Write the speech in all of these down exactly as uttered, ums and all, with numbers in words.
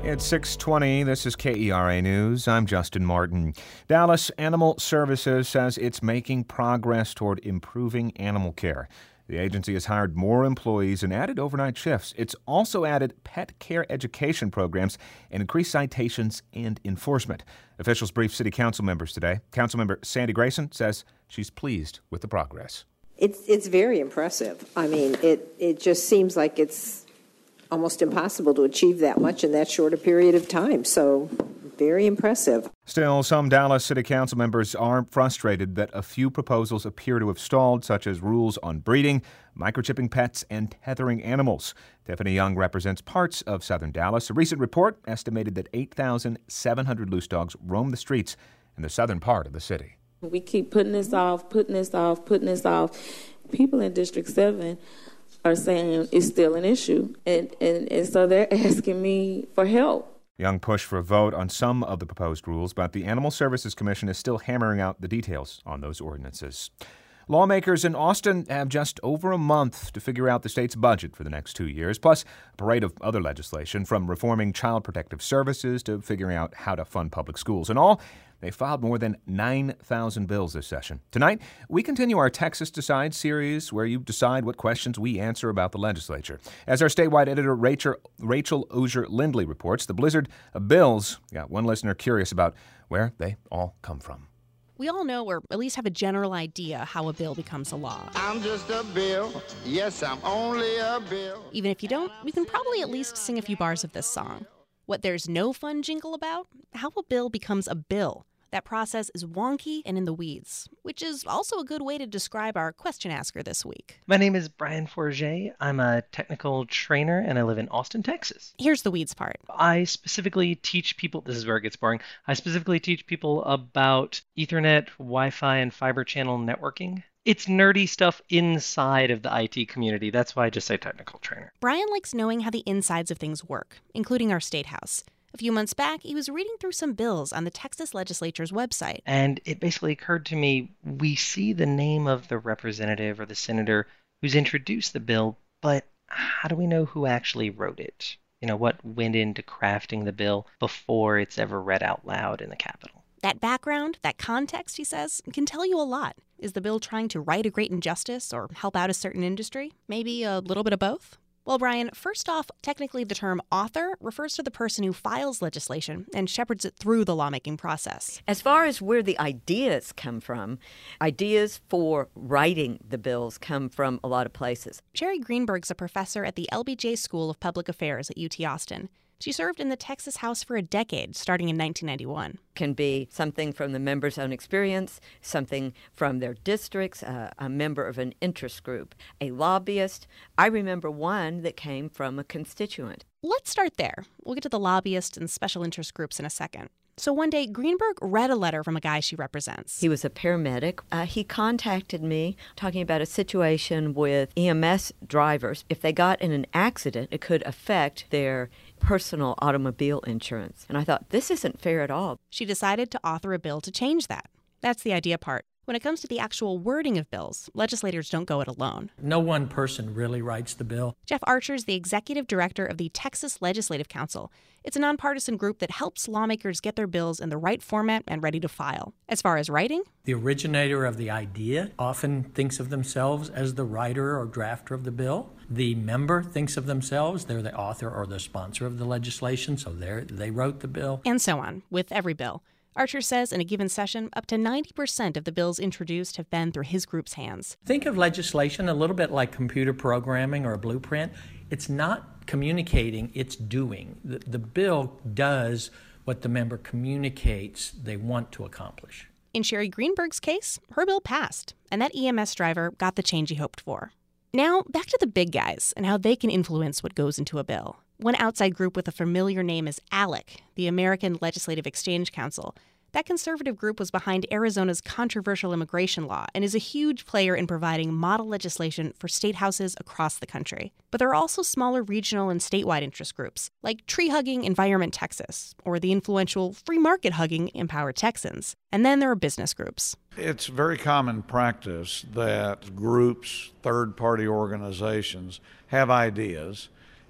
It's six twenty. This is K E R A News. I'm Justin Martin. Dallas Animal Services says it's making progress toward improving animal care. The agency has hired more employees and added overnight shifts. It's also added pet care education programs and increased citations and enforcement. Officials briefed city council members today. Councilmember Sandy Grayson says she's pleased with the progress. It's it's very impressive. I mean, it, it just seems like it's almost impossible to achieve that much in that short a period of time. So, very impressive. Still, some Dallas City Council members are frustrated that a few proposals appear to have stalled, such as rules on breeding, microchipping pets, and tethering animals. Tiffany Young represents parts of southern Dallas. A recent report estimated that eight thousand seven hundred loose dogs roam the streets in the southern part of the city. We keep putting this off, putting this off, putting this off. People in District seven are saying it's still an issue, and, and, and so they're asking me for help. Young pushed for a vote on some of the proposed rules, but the Animal Services Commission is still hammering out the details on those ordinances. Lawmakers in Austin have just over a month to figure out the state's budget for the next two years, plus a parade of other legislation, from reforming child protective services to figuring out how to fund public schools. In all, they filed more than nine thousand bills this session. Tonight, we continue our Texas Decide series, where you decide what questions we answer about the legislature. As our statewide editor Rachel, Rachel Ozier-Lindley reports, the blizzard of bills got one listener curious about where they all come from. We all know, or at least have a general idea, how a bill becomes a law. I'm just a bill. Yes, I'm only a bill. Even if you don't, you can probably at least sing a few bars of this song. What there's no fun jingle about? How a bill becomes a bill. That process is wonky and in the weeds, which is also a good way to describe our question asker this week. My name is Brian Forget. I'm a technical trainer, and I live in Austin, Texas. Here's the weeds part. I specifically teach people, this is where it gets boring, I specifically teach people about Ethernet, Wi-Fi, and fiber channel networking. It's nerdy stuff inside of the I T community. That's why I just say technical trainer. Brian likes knowing how the insides of things work, including our state house. A few months back, he was reading through some bills on the Texas legislature's website. And it basically occurred to me, we see the name of the representative or the senator who's introduced the bill, but how do we know who actually wrote it? You know, what went into crafting the bill before it's ever read out loud in the Capitol? That background, that context, he says, can tell you a lot. Is the bill trying to right a great injustice or help out a certain industry? Maybe a little bit of both? Well, Brian, first off, technically the term author refers to the person who files legislation and shepherds it through the lawmaking process. As far as where the ideas come from, ideas for writing the bills come from a lot of places. Sherry Greenberg's a professor at the L B J School of Public Affairs at U T Austin. She served in the Texas House for a decade, starting in nineteen ninety-one. Can be something from the member's own experience, something from their districts, uh, a member of an interest group, a lobbyist. I remember one that came from a constituent. Let's start there. We'll get to the lobbyists and special interest groups in a second. So one day, Greenberg read a letter from a guy she represents. He was a paramedic. Uh, he contacted me talking about a situation with E M S drivers. If they got in an accident, it could affect their personal automobile insurance. And I thought, this isn't fair at all. She decided to author a bill to change that. That's the idea part. When it comes to the actual wording of bills, legislators don't go it alone. No one person really writes the bill. Jeff Archer is the executive director of the Texas Legislative Council. It's a nonpartisan group that helps lawmakers get their bills in the right format and ready to file. As far as writing, the originator of the idea often thinks of themselves as the writer or drafter of the bill. The member thinks of themselves, they're the author or the sponsor of the legislation, so they they wrote the bill. And so on, with every bill. Archer says in a given session, up to ninety percent of the bills introduced have been through his group's hands. Think of legislation a little bit like computer programming or a blueprint. It's not communicating, it's doing. The, the bill does what the member communicates they want to accomplish. In Sherry Greenberg's case, her bill passed, and that E M S driver got the change he hoped for. Now, back to the big guys and how they can influence what goes into a bill. One outside group with a familiar name is ALEC, the American Legislative Exchange Council. That conservative group was behind Arizona's controversial immigration law and is a huge player in providing model legislation for state houses across the country. But there are also smaller regional and statewide interest groups, like tree-hugging Environment Texas, or the influential free market-hugging Empower Texans. And then there are business groups. It's very common practice that groups, third-party organizations, have ideas,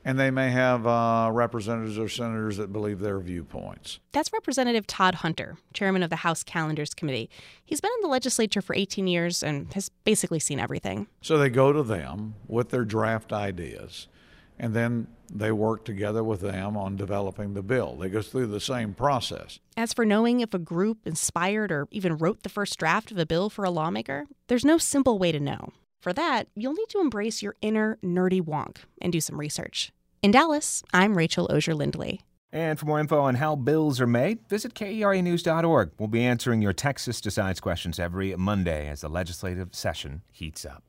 and they may have uh, representatives or senators that believe their viewpoints. That's Representative Todd Hunter, chairman of the House Calendars Committee. He's been in the legislature for eighteen years and has basically seen everything. So they go to them with their draft ideas, and then they work together with them on developing the bill. They go through the same process. As for knowing if a group inspired or even wrote the first draft of a bill for a lawmaker, there's no simple way to know. For that, you'll need to embrace your inner nerdy wonk and do some research. In Dallas, I'm Rachel Osier-Lindley. And for more info on how bills are made, visit K E R A news dot org. We'll be answering your Texas Decides questions every Monday as the legislative session heats up.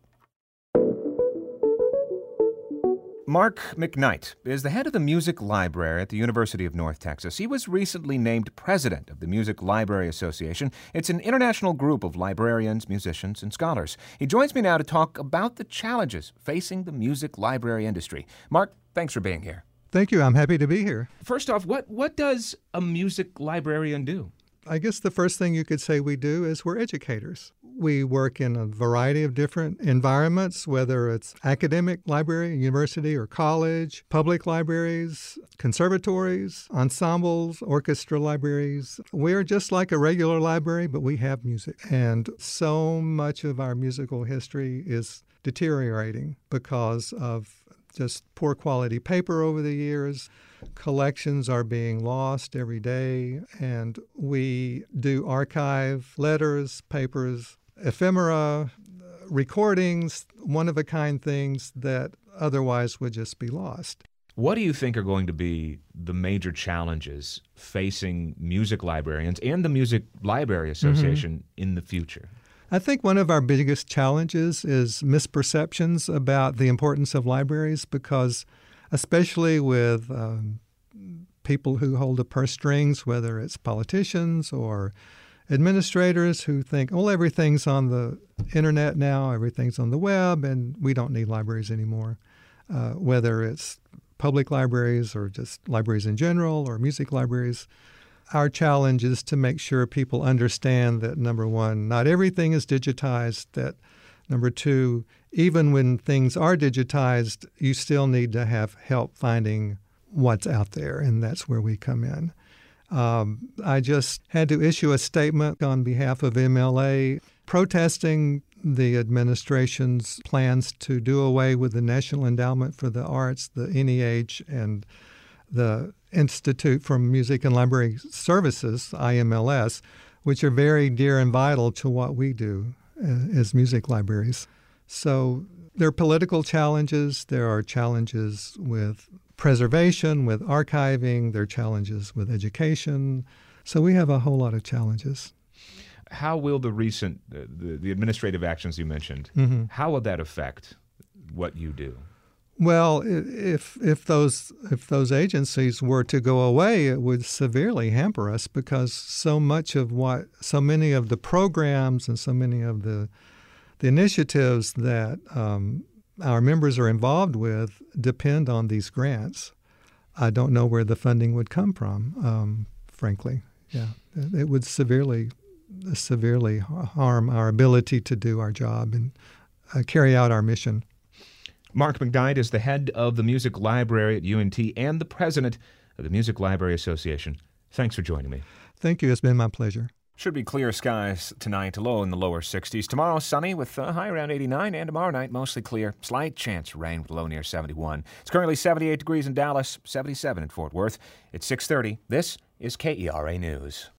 Mark McKnight is the head of the Music Library at the University of North Texas. He was recently named president of the Music Library Association. It's an international group of librarians, musicians, and scholars. He joins me now to talk about the challenges facing the music library industry. Mark, thanks for being here. Thank you. I'm happy to be here. First off, what, what does a music librarian do? I guess the first thing you could say we do is we're educators. We work in a variety of different environments, whether it's academic library, university or college, public libraries, conservatories, ensembles, orchestra libraries. We're just like a regular library, but we have music. And so much of our musical history is deteriorating because of just poor quality paper over the years. Collections are being lost every day, and we do archive letters, papers, ephemera, recordings, one-of-a-kind things that otherwise would just be lost. What do you think are going to be the major challenges facing music librarians and the Music Library Association mm-hmm. in the future? I think one of our biggest challenges is misperceptions about the importance of libraries because especially with um, people who hold the purse strings, whether it's politicians or administrators who think, oh, everything's on the internet now, everything's on the web, and we don't need libraries anymore, uh, whether it's public libraries or just libraries in general or music libraries. Our challenge is to make sure people understand that, number one, not everything is digitized, that, number two, even when things are digitized, you still need to have help finding what's out there, and that's where we come in. Um, I just had to issue a statement on behalf of M L A protesting the administration's plans to do away with the National Endowment for the Arts, the N E H, and the Institute for Music and Library Services, I M L S, which are very dear and vital to what we do uh, as music libraries. So there are political challenges, there are challenges with preservation, with archiving, there are challenges with education. So we have a whole lot of challenges. How will the recent, uh, the, the administrative actions you mentioned, mm-hmm. how will that affect what you do? Well, if if those if those agencies were to go away, it would severely hamper us because so much of what, so many of the programs and so many of the the initiatives that um, our members are involved with depend on these grants. I don't know where the funding would come from, um, frankly. Yeah, it would severely severely harm our ability to do our job and uh, carry out our mission. Mark McKnight is the head of the Music Library at U N T and the president of the Music Library Association. Thanks for joining me. Thank you. It's been my pleasure. Should be clear skies tonight, low in the lower sixties. Tomorrow, sunny with a high around eighty-nine, and tomorrow night, mostly clear. Slight chance of rain with a low near seventy-one. It's currently seventy-eight degrees in Dallas, seventy-seven in Fort Worth. It's six thirty. This is K E R A News.